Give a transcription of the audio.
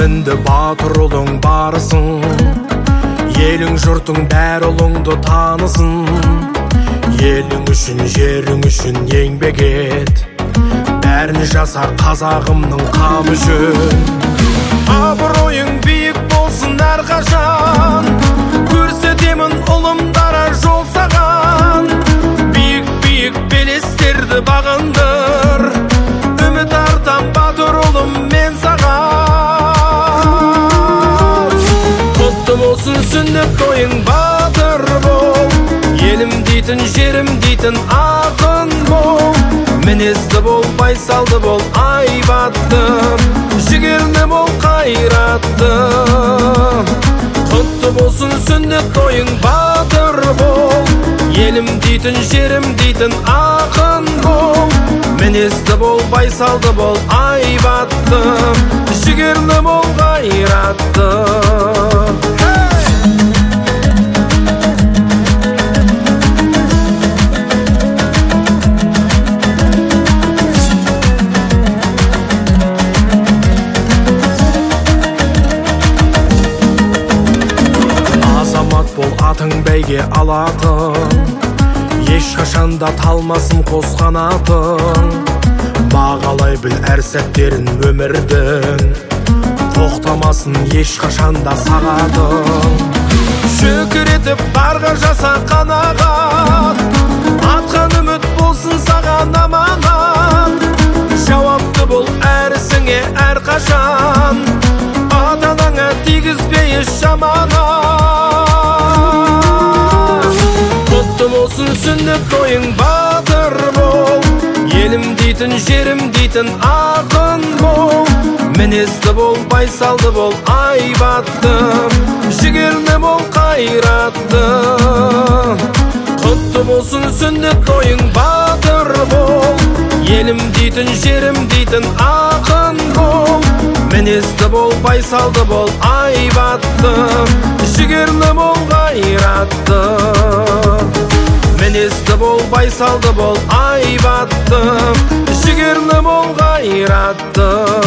мінді батыр ұлың барысың, елің жұртың бәр ұлыңды танысын. Елің үшін, жерің үшін еңбек ет, бәрін жаса қазағымның қамы үшін. Абыройың биік болсын әрқашан, көрсетемін ұлымдара жол саған. Биік белестерді бағындыр, үміт артам батыр ұлым мен саған. Құтты болсын сүннет тойың, батыр бол, елім дейтін, жерім дейтін ақын бол. Мінезді бол, байсалды бол, айбатты, жігерлі бол, қайратты. Құтты болсын сүннет тойың, батыр бол, елім дейтін, жерім дейтін ақын бол. Мінезді бол, байсалды бол, айбатты, жігерлі бол, қайратты. Бол атың бәйге алатын, ешқашанда талмасын қос қанатың. Бағалай біл әр сәттерін өмірдің, тоқтамасын ешқашанда сағатың. Шүкір етіп барға жаса қанағат, атқан үміт болсын саған аманат. Жауапты бол әр ісіңе әрқашан, ата-анаңа тигізбей еш жаманат. Құтты болсын сүннет тойың, батыр бол, елім дейтін, жерім дейтін ақын бол. Мінезді бол, байсалды бол, айбатты, жігерлі бол, қайратты. Құтты болсын сүннет тойың, батыр бол, елім дейтін, жерім дейтін ақын бол. Мінезді бол, байсалды бол, айбатты, жігерлі бол, қайратты. Мінезді бол, байсалды бол, айбатты, жігерлі бол, қайратты.